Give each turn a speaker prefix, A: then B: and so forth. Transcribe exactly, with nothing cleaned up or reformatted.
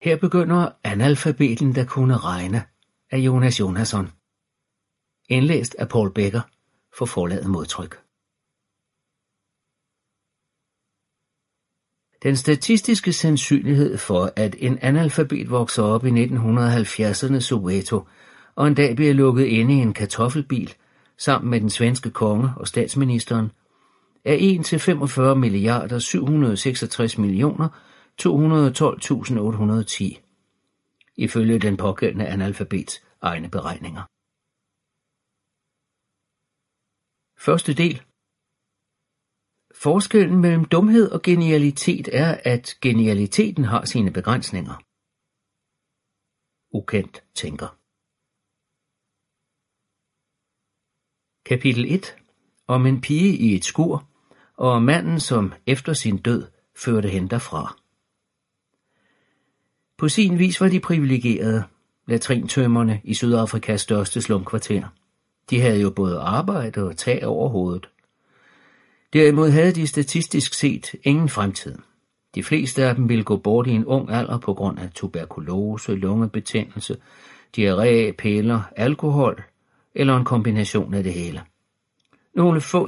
A: Her begynder Analfabeten, der kunne regne af Jonas Jonasson. Indlæst af Paul Becker for forlaget Modtryk. Den statistiske sandsynlighed for, at en analfabet vokser op i nitten halvfjerdserne Soweto og en dag bliver lukket inde i en kartoffelbil sammen med den svenske konge og statsministeren, er en til femogfyrre milliarder syv hundrede seksogtres millioner to hundrede og tolv tusind otte hundrede og ti, ifølge den pågældende analfabets egne beregninger. Første del. Forskellen mellem dumhed og genialitet er, at genialiteten har sine begrænsninger. Ukendt tænker. Kapitel et. Om en pige i et skur, og om manden, som efter sin død førte hende derfra. På sin vis var de privilegerede, latrintømmerne i Sydafrikas største slumkvarter. De havde jo både arbejde og tag over hovedet. Derimod havde de statistisk set ingen fremtid. De fleste af dem ville gå bort i en ung alder på grund af tuberkulose, lungebetændelse, diarré, piller, alkohol eller en kombination af det hele. Nogle få